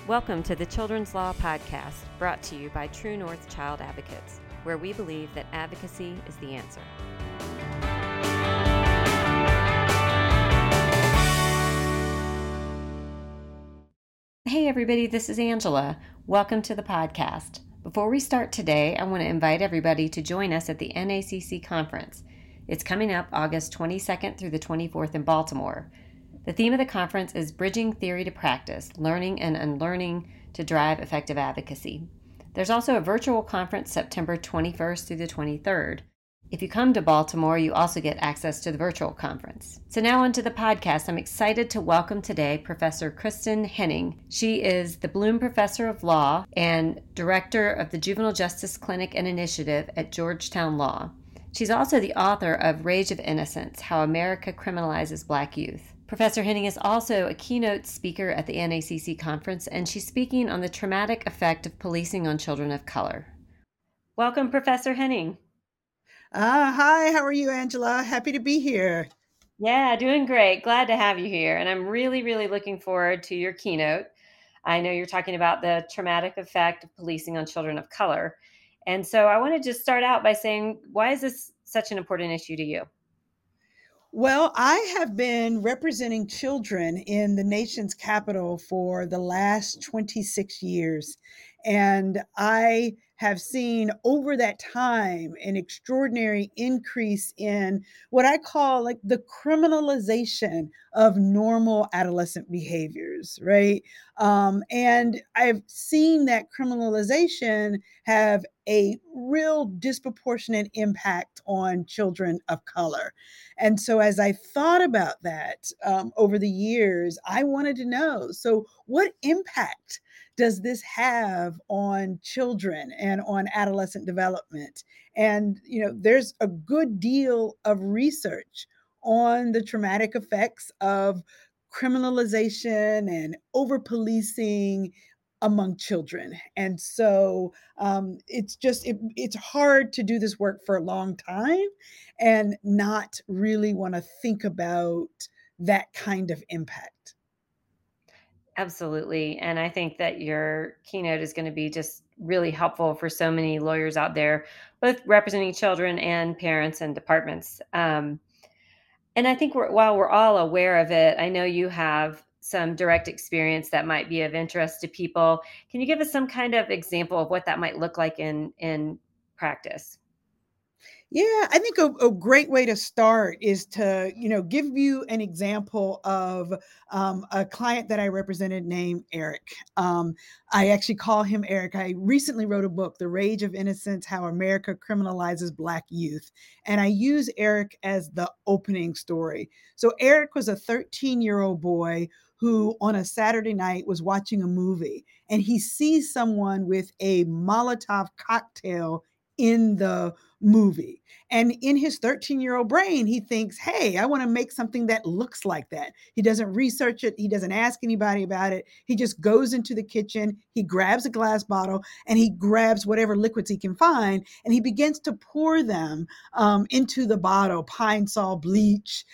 Welcome to the Children's Law Podcast, brought to you by True North Child Advocates, where we believe that advocacy is the answer. Hey everybody, this is Angela. Welcome to the podcast. Before we start today, I want to invite everybody to join us at the NACC conference. It's coming up August 22nd through the 24th in Baltimore. The theme of the conference is Bridging Theory to Practice, Learning and Unlearning to Drive Effective Advocacy. There's also a virtual conference September 21st through the 23rd. If you come to Baltimore, you also get access to the virtual conference. So now on to the podcast. I'm excited to welcome today Professor Kristen Henning. She is the Bloom Professor of Law and Director of the Juvenile Justice Clinic and Initiative at Georgetown Law. She's also the author of Rage of Innocence: How America Criminalizes Black Youth. Professor Henning is also a keynote speaker at the NACC conference, and she's speaking on the traumatic effect of policing on children of color. Welcome, Professor Henning. Hi, how are you, Angela? Happy to be here. Yeah, doing great. Glad to have you here. And I'm really looking forward to your keynote. I know you're talking about the traumatic effect of policing on children of color. And so I want to just start out by saying, why is this such an important issue to you? Well, I have been representing children in the nation's capital for the last 26 years. And I have seen over that time an extraordinary increase in what I call like the criminalization of normal adolescent behaviors, right? And I've seen that criminalization have a real disproportionate impact on children of color. And so, as I thought about that over the years, I wanted to know, so what impact does this have on children and on adolescent development? And, there's a good deal of research on the traumatic effects of criminalization and over policing among children. And so it's hard to do this work for a long time and not really want to think about that kind of impact. Absolutely. And I think that your keynote is going to be just really helpful for so many lawyers out there, both representing children and parents and departments. And I think while we're all aware of it, I know you have some direct experience that might be of interest to people. Can you give us some kind of example of what that might look like in practice? Yeah, I think a great way to start is to, give you an example of a client that I represented named Eric. I actually call him Eric. I recently wrote a book, The Rage of Innocence: How America Criminalizes Black Youth. And I use Eric as the opening story. So Eric was a 13-year-old boy who on a Saturday night was watching a movie, and he sees someone with a Molotov cocktail in the movie. And in his 13-year-old brain, he thinks, hey, I want to make something that looks like that. He doesn't research it. He doesn't ask anybody about it. He just goes into the kitchen. He grabs a glass bottle and he grabs whatever liquids he can find. And he begins to pour them into the bottle, Pine Sol, bleach.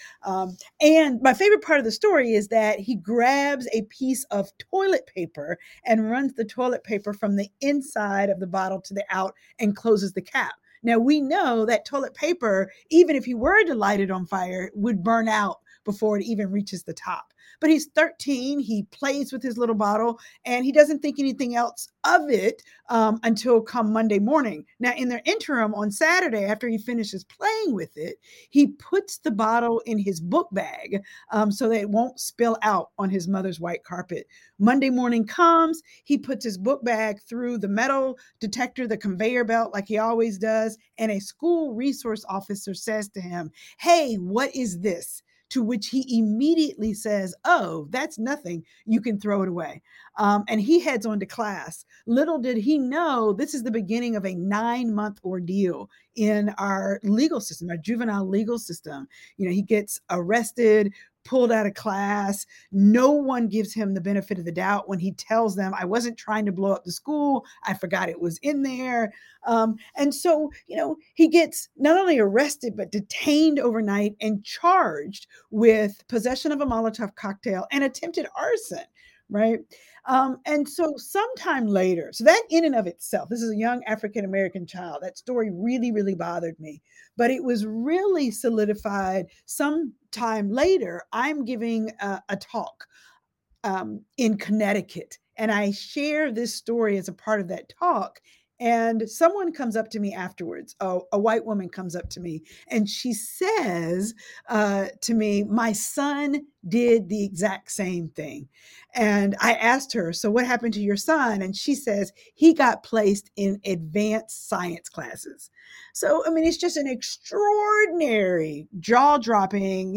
And my favorite part of the story is that he grabs a piece of toilet paper and runs the toilet paper from the inside of the bottle to the out and closes the cap. Now, we know that toilet paper, even if he were to light it on fire, would burn out before it even reaches the top. But he's 13, he plays with his little bottle, and he doesn't think anything else of it until come Monday morning. Now, in the interim, on Saturday, after he finishes playing with it, he puts the bottle in his book bag so that it won't spill out on his mother's white carpet. Monday morning comes, he puts his book bag through the metal detector, the conveyor belt, like he always does, and a school resource officer says to him, hey, what is this? To which he immediately says, oh, that's nothing. You can throw it away. And he heads on to class. Little did he know this is the beginning of a 9-month ordeal in our legal system, our juvenile legal system. He gets arrested, pulled out of class. No one gives him the benefit of the doubt when he tells them, I wasn't trying to blow up the school. I forgot it was in there. And so, he gets not only arrested, but detained overnight and charged with possession of a Molotov cocktail and attempted arson. right? And so sometime later, so that in and of itself, this is a young African American child. That story really, really bothered me, but it was really solidified sometime later. I'm giving a talk in Connecticut. And I share this story as a part of that talk. And someone comes up to me afterwards, a white woman comes up to me, and she says to me, my son did the exact same thing. And I asked her, so what happened to your son? And she says, he got placed in advanced science classes. So, I mean, it's just an extraordinary jaw dropping,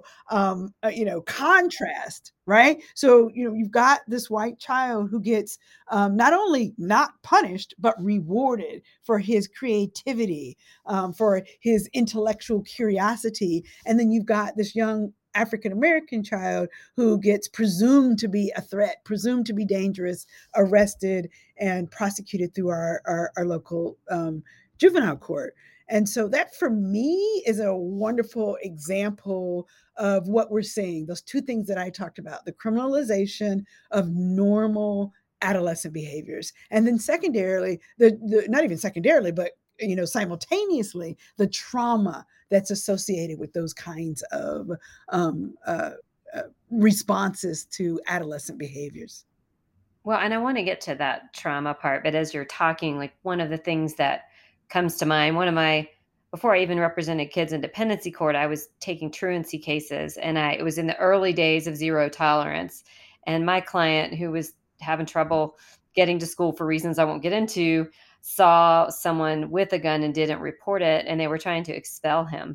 contrast, right? So, you've got this white child who gets not only not punished, but rewarded for his creativity, for his intellectual curiosity. And then you've got this young African American child who gets presumed to be a threat, presumed to be dangerous, arrested, and prosecuted through our local juvenile court. And so that for me is a wonderful example of what we're seeing. Those two things that I talked about, the criminalization of normal adolescent behaviors. And then secondarily, the not even secondarily, but simultaneously, the trauma that's associated with those kinds of um, uh, responses to adolescent behaviors. Well, and I want to get to that trauma part, but as you're talking, like one of the things that comes to mind, before I even represented kids in dependency court, I was taking truancy cases, and it was in the early days of zero tolerance. And my client, who was having trouble getting to school for reasons I won't get into, saw someone with a gun and didn't report it, and they were trying to expel him.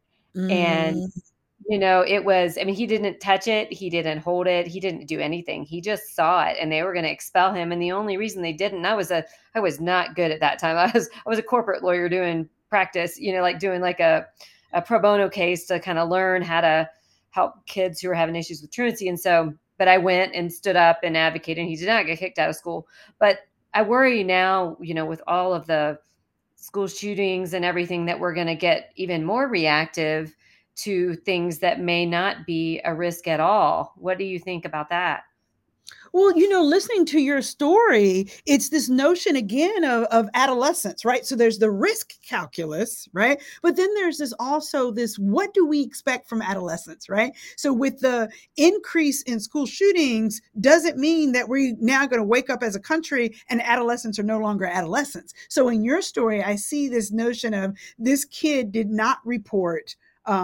And Mm, it was, I mean, he didn't touch it, he didn't hold it, he didn't do anything. He just saw it and they were gonna expel him, and the only reason they didn't, I was not good at that time. I was a corporate lawyer doing practice, like doing like a pro bono case to kinda learn how to help kids who are having issues with truancy, and so but I went and stood up and advocated, and he did not get kicked out of school. But I worry now, with all of the school shootings and everything, that we're gonna get even more reactive to things that may not be a risk at all. What do you think about that? Well, listening to your story, it's this notion again of adolescence, right? So there's the risk calculus, right? But then there's this what do we expect from adolescence, right? So with the increase in school shootings, doesn't mean that we're now going to wake up as a country and adolescents are no longer adolescents. So in your story, I see this notion of this kid did not report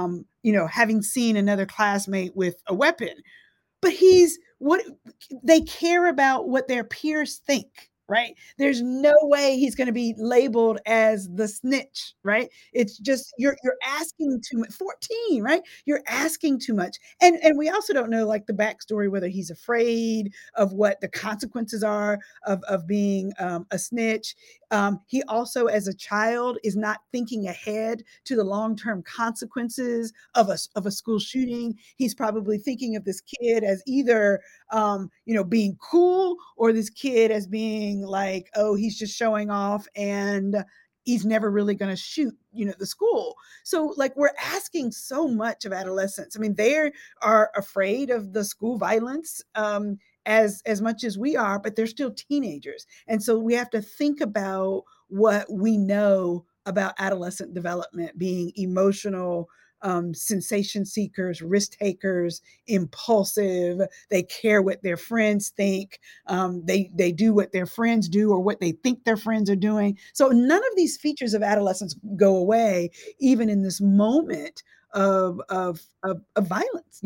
having seen another classmate with a weapon, but he's what they care about what their peers think, right? There's no way he's going to be labeled as the snitch, right? It's just you're asking too much. 14, right? You're asking too much. And we also don't know like the backstory, whether he's afraid of what the consequences are of being a snitch. He also, as a child, is not thinking ahead to the long-term consequences of a school shooting. He's probably thinking of this kid as either being cool, or this kid as being like, oh, he's just showing off and he's never really going to shoot, the school. So like we're asking so much of adolescents. I mean, they are afraid of the school violence as much as we are, but they're still teenagers. And so we have to think about what we know about adolescent development being emotional, sensation seekers, risk takers, impulsive. They care what their friends think. They do what their friends do or what they think their friends are doing. So none of these features of adolescence go away, even in this moment of violence,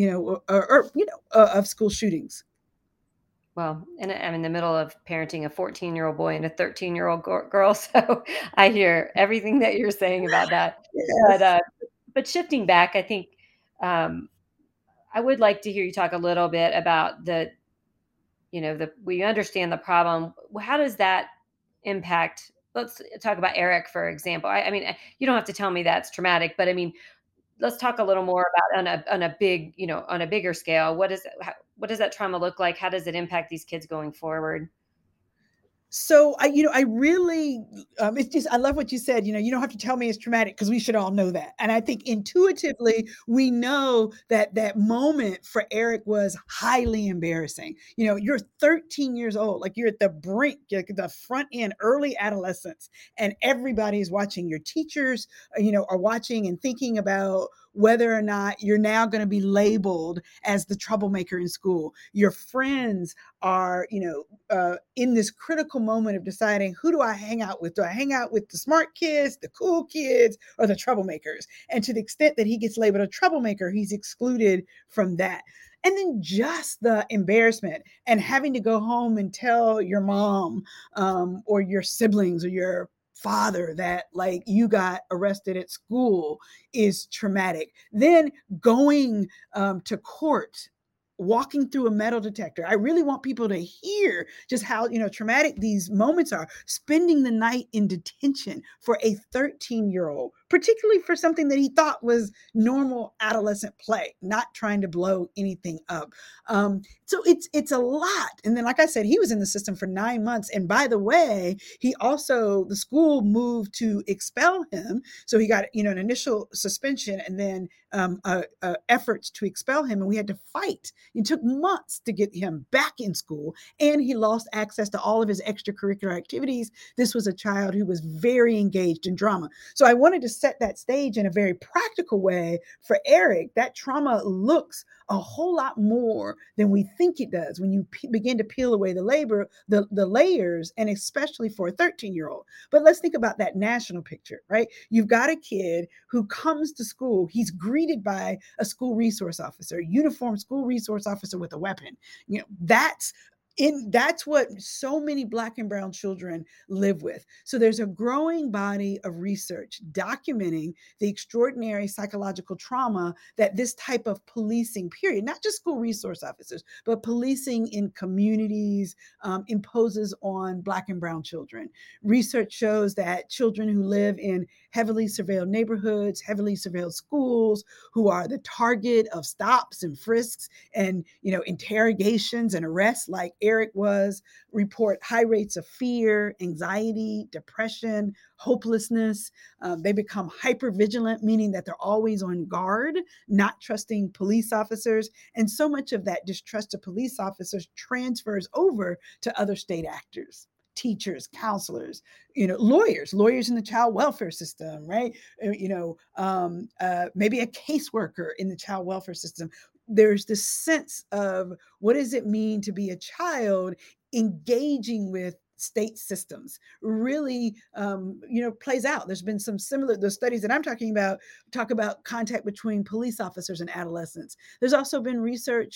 of school shootings. Well, and I'm in the middle of parenting a 14-year-old boy and a 13-year-old girl, so I hear everything that you're saying about that. But, Yes. uh, but shifting back, I think, um, I would like to hear you talk a little bit about we understand the problem. How does that impact? Let's talk about Eric, for example. I mean, you don't have to tell me that's traumatic, but I mean, let's talk a little more about on a big, on a bigger scale. What does that trauma look like? How does it impact these kids going forward? So I really, it's just, I love what you said. You don't have to tell me it's traumatic because we should all know that. And I think intuitively we know that that moment for Eric was highly embarrassing. You're 13 years old, like you're at the brink, like the front end, early adolescence, and everybody is watching. Your teachers, are watching and thinking about whether or not you're now going to be labeled as the troublemaker in school. Your friends are, in this critical moment of deciding, who do I hang out with? Do I hang out with the smart kids, the cool kids, or the troublemakers? And to the extent that he gets labeled a troublemaker, he's excluded from that. And then just the embarrassment and having to go home and tell your mom, or your siblings or your father that, like, you got arrested at school is traumatic. Then going, to court, walking through a metal detector. I really want people to hear just how, traumatic these moments are. Spending the night in detention for a 13-year-old, particularly for something that he thought was normal adolescent play, not trying to blow anything up. So it's a lot. And then, like I said, he was in the system for 9 months. And by the way, the school moved to expel him. So he got, an initial suspension, and then efforts to expel him, and we had to fight. It took months to get him back in school, and he lost access to all of his extracurricular activities. This was a child who was very engaged in drama. So I wanted to set that stage in a very practical way for Eric. That trauma looks a whole lot more than we think it does when you begin to peel away the layers, and especially for a 13-year-old. But let's think about that national picture, right? You've got a kid who comes to school, he's greeted by a school resource officer, a uniformed school resource officer with a weapon. That's what so many Black and brown children live with. So there's a growing body of research documenting the extraordinary psychological trauma that this type of policing, period, not just school resource officers, but policing in communities, imposes on Black and brown children. Research shows that children who live in heavily surveilled neighborhoods, heavily surveilled schools, who are the target of stops and frisks and, interrogations and arrests like Eric was, report high rates of fear, anxiety, depression, hopelessness. They become hyper vigilant, meaning that they're always on guard, not trusting police officers. And so much of that distrust of police officers transfers over to other state actors, teachers, counselors, lawyers in the child welfare system, right? Maybe a caseworker in the child welfare system. There's this sense of, what does it mean to be a child engaging with state systems, really, plays out. There's been some similar, the studies that I'm talking about talk about contact between police officers and adolescents. There's also been research,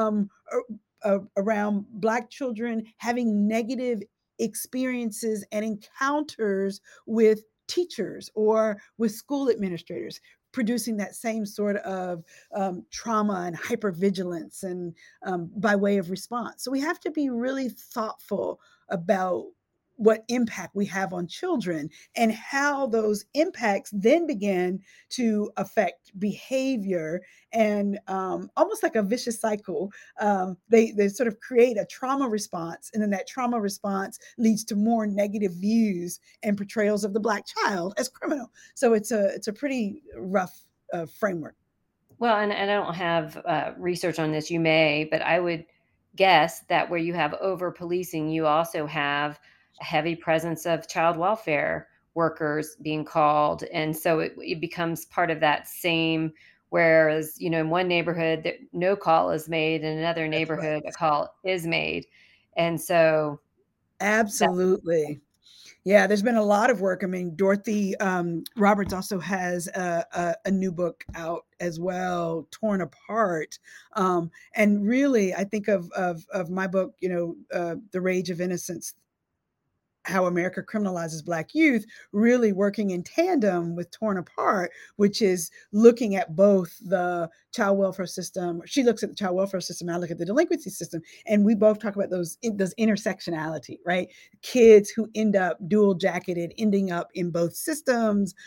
around Black children having negative experiences and encounters with teachers or with school administrators, producing that same sort of, trauma and hypervigilance, and, by way of response. So we have to be really thoughtful about what impact we have on children, and how those impacts then begin to affect behavior, and, almost like a vicious cycle. They sort of create a trauma response, and then that trauma response leads to more negative views and portrayals of the Black child as criminal. So it's a pretty rough, framework. Well, and I don't have research on this. You may, but I would guess that where you have over policing, you also have a heavy presence of child welfare workers being called, and so it becomes part of that same. Whereas, in one neighborhood, that no call is made, in another That's right. neighborhood, a call is made, and so that. Absolutely. Yeah, there's been a lot of work. I mean, Dorothy, Roberts also has a new book out as well, Torn Apart. And really, I think of my book, The Rage of Innocence, how America criminalizes Black youth, really working in tandem with Torn Apart, which is looking at both the child welfare system. She looks at the child welfare system, I look at the delinquency system, and we both talk about those intersectionality, right? Kids who end up dual jacketed, ending up in both systems.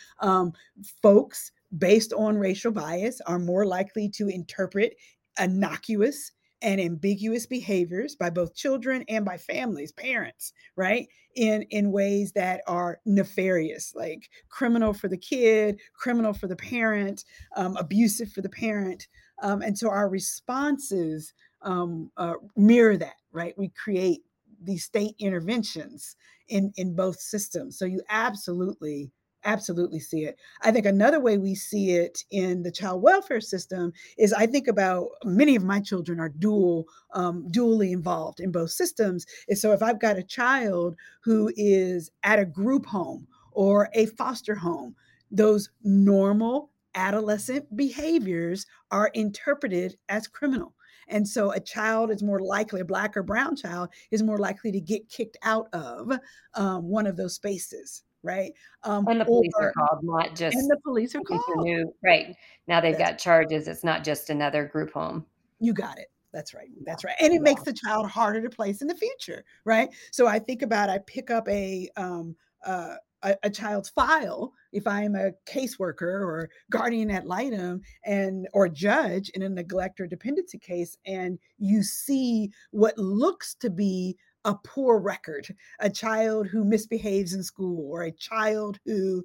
Folks based on racial bias are more likely to interpret innocuous and ambiguous behaviors by both children and by families, parents, right? In ways that are nefarious, like criminal for the kid, criminal for the parent, abusive for the parent. And so our responses mirror that, right? We create these state interventions in both systems. So you absolutely see it. I think another way we see it in the child welfare system is I think about many of my children are dually involved in both systems. And so if I've got a child who is at a group home or a foster home, those normal adolescent behaviors are interpreted as criminal. And so a child is more likely, a black or brown child is more likely to get kicked out of one of those spaces, right? And the Or police are called, not and just the police are these are called. new right. Now they've That's got charges, it's not just another group home. You got it. That's right. Yeah, That's right. And it yeah. makes the child harder to place in the future, right? So I think about I pick up uh, a child's file if I am a caseworker or guardian ad litem and or judge in a neglect or dependency case, and you see what looks to be a poor record, a child who misbehaves in school, or a child who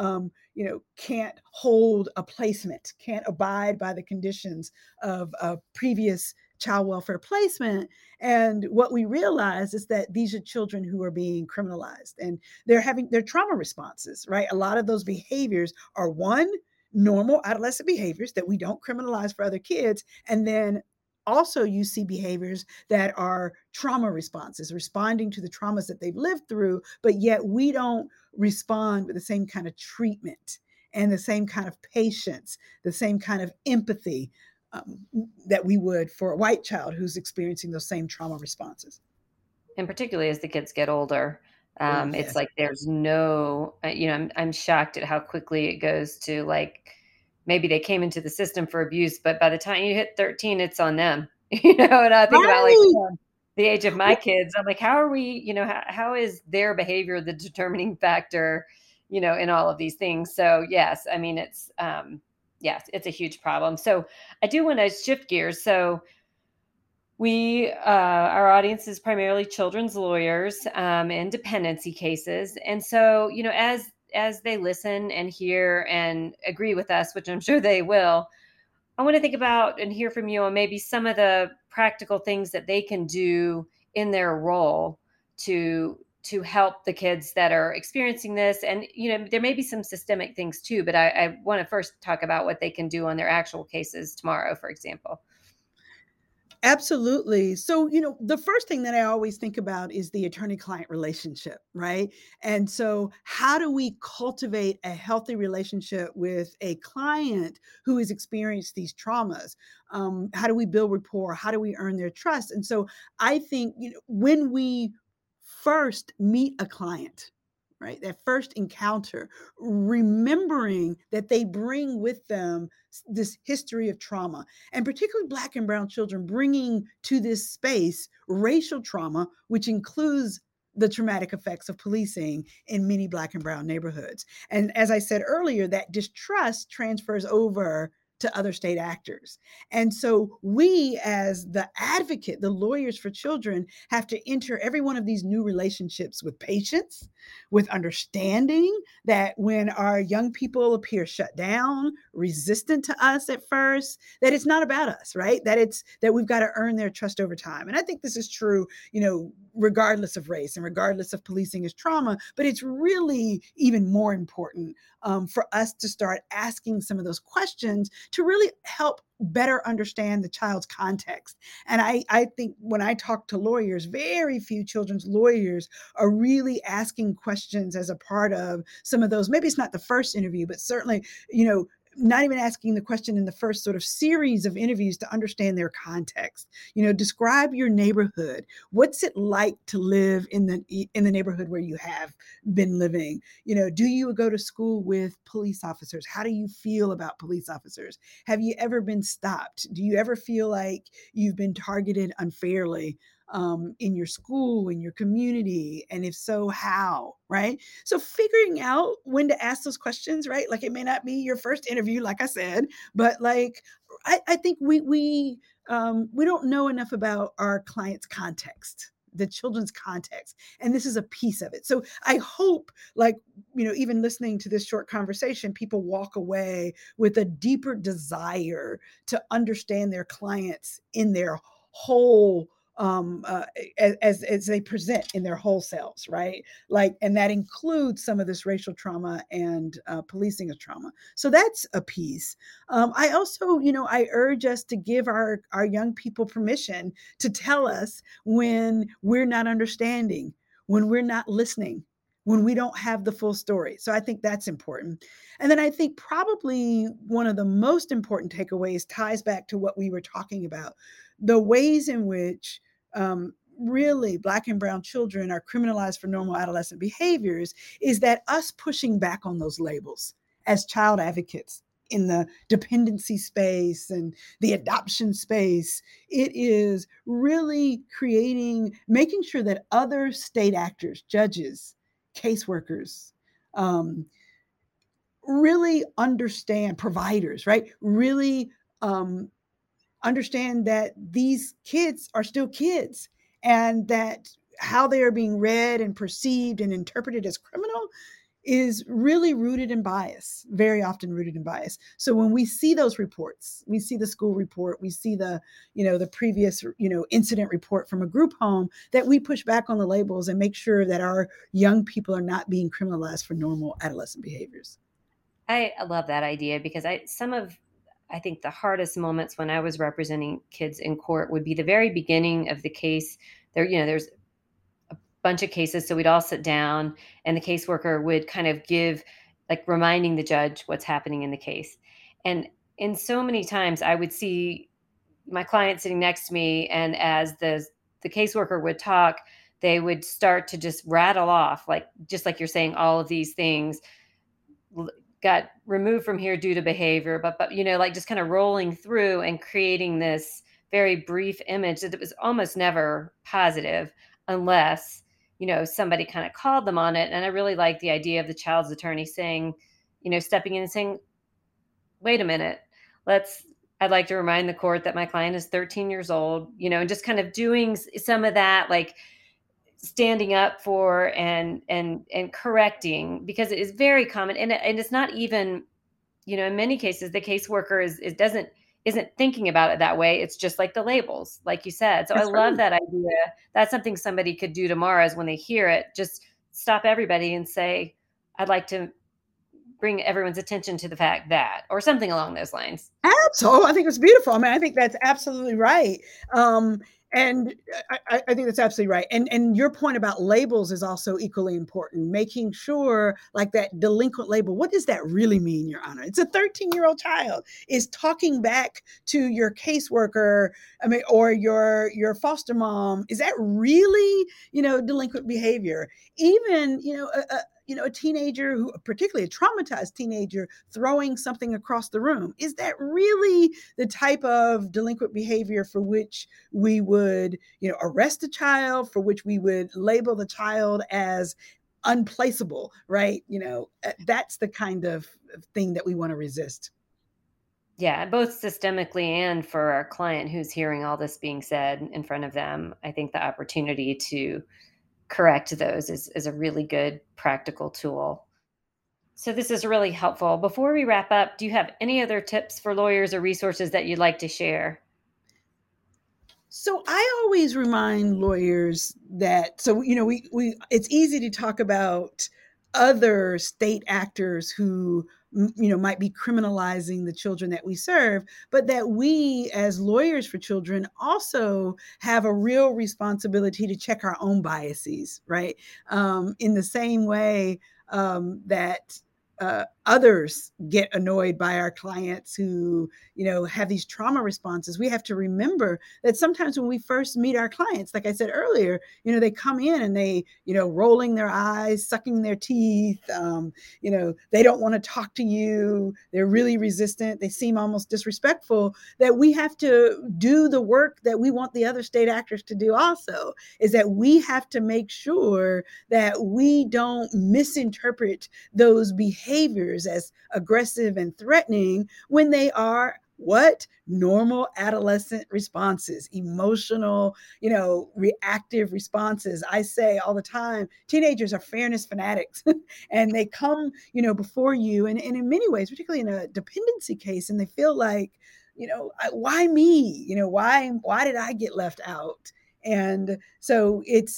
can't hold a placement, can't abide by the conditions of a previous child welfare placement. And what we realize is that these are children who are being criminalized and they're having their trauma responses, right? A lot of those behaviors are one, normal adolescent behaviors that we don't criminalize for other kids. And then also you see behaviors that are trauma responses, responding to the traumas that they've lived through, but yet we don't respond with the same kind of treatment and the same kind of patience, the same kind of empathy that we would for a white child who's experiencing those same trauma responses. And particularly as the kids get older, Oh, it's yes. like there's no, I'm shocked at how quickly it goes to like maybe they came into the system for abuse, but by the time you hit 13, it's on them. And I think about like Right. the age of my kids. I'm like, how are we, how is their behavior the determining factor, in all of these things? So yes, I mean yes, it's a huge problem. So I do want to shift gears. So our audience is primarily children's lawyers and dependency cases, and so as they listen and hear and agree with us, which I'm sure they will, I want to think about and hear from you on maybe some of the practical things that they can do in their role to help the kids that are experiencing this. And there may be some systemic things too, but I want to first talk about what they can do on their actual cases tomorrow, for example. Absolutely. So, the first thing that I always think about is the attorney client relationship, right? And so, how do we cultivate a healthy relationship with a client who has experienced these traumas? How do we build rapport? How do we earn their trust? And so, I think, when we first meet a client, right, that first encounter, remembering that they bring with them this history of trauma, and particularly Black and Brown children bringing to this space racial trauma, which includes the traumatic effects of policing in many Black and Brown neighborhoods. And as I said earlier, that distrust transfers over to other state actors. And so we, as the advocate, the lawyers for children, have to enter every one of these new relationships with patience, with understanding that when our young people appear shut down, resistant to us at first, that it's not about us, right? That we've got to earn their trust over time. And I think this is true, regardless of race and regardless of policing as trauma, but it's really even more important for us to start asking some of those questions to really help better understand the child's context. And I think when I talk to lawyers, very few children's lawyers are really asking questions as a part of some of those. Maybe it's not the first interview, but certainly, not even asking the question in the first sort of series of interviews to understand their context. Describe your neighborhood. What's it like to live in the neighborhood where you have been living? Do you go to school with police officers? How do you feel about police officers? Have you ever been stopped? Do you ever feel like you've been targeted unfairly? in your school, in your community? And if so, how? Right? So figuring out when to ask those questions, right? Like it may not be your first interview, like I said, but like I think we don't know enough about our client's context, the children's context, and this is a piece of it. So I hope, like, even listening to this short conversation, people walk away with a deeper desire to understand their clients in their whole, as they present in their whole selves, right? Like, and that includes some of this racial trauma and policing of trauma. So that's a piece. I also, I urge us to give our young people permission to tell us when we're not understanding, when we're not listening, when we don't have the full story. So I think that's important. And then I think probably one of the most important takeaways ties back to what we were talking about, the ways in which really Black and brown children are criminalized for normal adolescent behaviors, is that us pushing back on those labels as child advocates in the dependency space and the adoption space, it is really making sure that other state actors, judges, caseworkers, really understand, providers, right? Really understand that these kids are still kids, and that how they are being read and perceived and interpreted as criminal is really rooted in bias, very often rooted in bias. So when we see those reports, we see the school report, we see the previous, incident report from a group home, that we push back on the labels and make sure that our young people are not being criminalized for normal adolescent behaviors. I love that idea because I think the hardest moments when I was representing kids in court would be the very beginning of the case. There's a bunch of cases, so we'd all sit down and the caseworker would kind of give, like, reminding the judge what's happening in the case. And in so many times I would see my client sitting next to me, and as the caseworker would talk, they would start to just rattle off, like, just like you're saying, all of these things got removed from here due to behavior, but like, just kind of rolling through and creating this very brief image that it was almost never positive, unless somebody kind of called them on it. And I really like the idea of the child's attorney saying, stepping in and saying, wait a minute, let's I'd like to remind the court that my client is 13 years old, and just kind of doing some of that, like standing up for and correcting, because it is very common. And it's not even, in many cases the caseworker is doesn't isn't thinking about it that way. It's just like the labels, like you said. So I That's love right. that idea. That's something somebody could do tomorrow, is when they hear it, just stop everybody and say, I'd like to bring everyone's attention to the fact that, or something along those lines. Absolutely, I think it's beautiful. I mean, I think that's absolutely right. And I think that's absolutely right. And your point about labels is also equally important. Making sure, like, that delinquent label, what does that really mean, Your Honor? It's a 13-year-old child is talking back to your caseworker, I mean, or your foster mom. Is that really, delinquent behavior? Even, a teenager, who particularly a traumatized teenager, throwing something across the room, is that really the type of delinquent behavior for which we would, arrest a child, for which we would label the child as unplaceable, right? That's the kind of thing that we want to resist. Yeah, both systemically and for our client who's hearing all this being said in front of them. I think the opportunity to correct those is a really good practical tool. So this is really helpful. Before we wrap up, do you have any other tips for lawyers or resources that you'd like to share? So I always remind lawyers that, so we it's easy to talk about other state actors who might be criminalizing the children that we serve, but that we as lawyers for children also have a real responsibility to check our own biases, right? In the same way that others get annoyed by our clients who, have these trauma responses, we have to remember that sometimes when we first meet our clients, like I said earlier, they come in and they, rolling their eyes, sucking their teeth, they don't want to talk to you. They're really resistant. They seem almost disrespectful. That we have to do the work that we want the other state actors to do also, is that we have to make sure that we don't misinterpret those behaviors as aggressive and threatening when they are what? Normal adolescent responses, emotional, reactive responses. I say all the time, teenagers are fairness fanatics and they come, before you and in many ways, particularly in a dependency case, and they feel like, why me? Why did I get left out? And so it's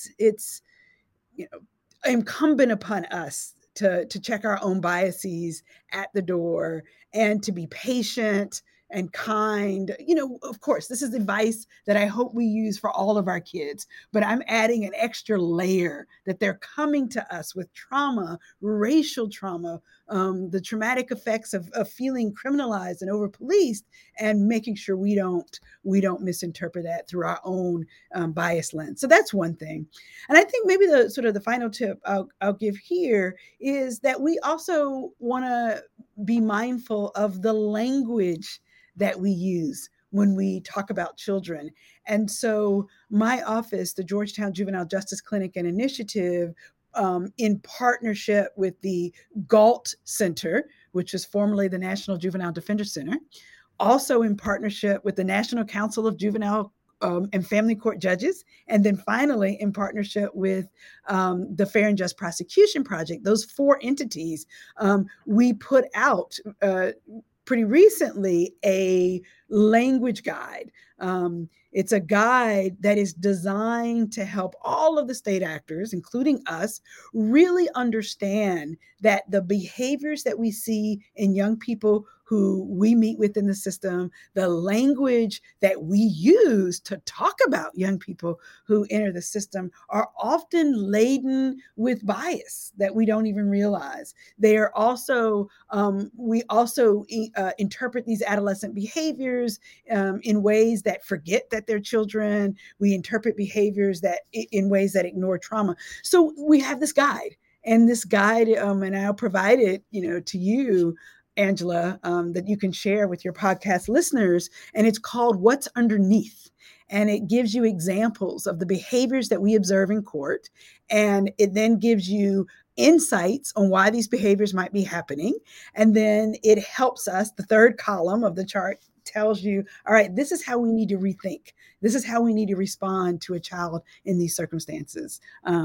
incumbent upon us to check our own biases at the door and to be patient and kind. Of course, this is advice that I hope we use for all of our kids, but I'm adding an extra layer that they're coming to us with trauma, racial trauma, the traumatic effects of feeling criminalized and over policed, and making sure we don't misinterpret that through our own bias lens. So that's one thing. And I think maybe the final tip I'll give here is that we also want to be mindful of the language that we use when we talk about children. And so my office, the Georgetown Juvenile Justice Clinic and Initiative, in partnership with the GALT Center, which is formerly the National Juvenile Defender Center, also in partnership with the National Council of Juvenile and Family Court Judges, and then finally in partnership with the Fair and Just Prosecution Project. Those 4 entities, we put out pretty recently a language guide. It's a guide that is designed to help all of the state actors, including us, really understand that the behaviors that we see in young people who we meet with in the system, the language that we use to talk about young people who enter the system, are often laden with bias that we don't even realize. They are also, we also interpret these adolescent behaviors in ways that forget that they're children. We interpret behaviors that in ways that ignore trauma. So we have this guide, and this guide, and I'll provide it, to you, Angela, that you can share with your podcast listeners. And it's called What's Underneath. And it gives you examples of the behaviors that we observe in court. And it then gives you insights on why these behaviors might be happening. And then it helps us, the third column of the chart tells you, all right, this is how we need to rethink. This is how we need to respond to a child in these circumstances.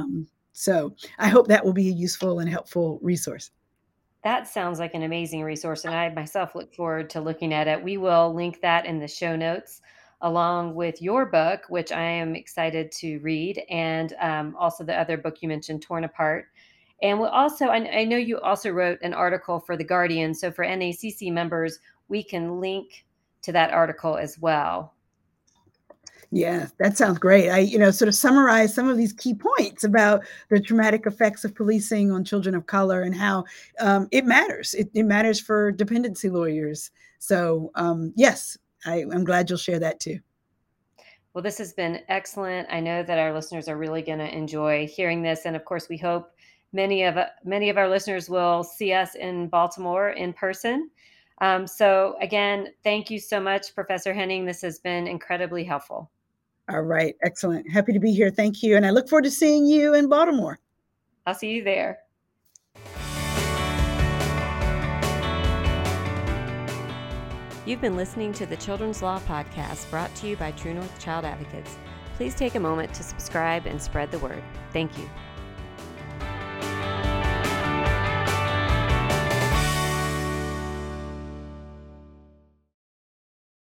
So I hope that will be a useful and helpful resource. That sounds like an amazing resource, and I myself look forward to looking at it. We will link that in the show notes along with your book, which I am excited to read, and also the other book you mentioned, Torn Apart. And we'll also, I know you also wrote an article for The Guardian, so for NACC members, we can link to that article as well. Yeah, that sounds great. I, sort of summarize some of these key points about the traumatic effects of policing on children of color and how it matters. It matters for dependency lawyers. So yes, I'm glad you'll share that too. Well, this has been excellent. I know that our listeners are really going to enjoy hearing this. And of course, we hope many of our listeners will see us in Baltimore in person. So again, thank you so much, Professor Henning. This has been incredibly helpful. All right. Excellent. Happy to be here. Thank you. And I look forward to seeing you in Baltimore. I'll see you there. You've been listening to the Children's Law Podcast, brought to you by True North Child Advocates. Please take a moment to subscribe and spread the word. Thank you.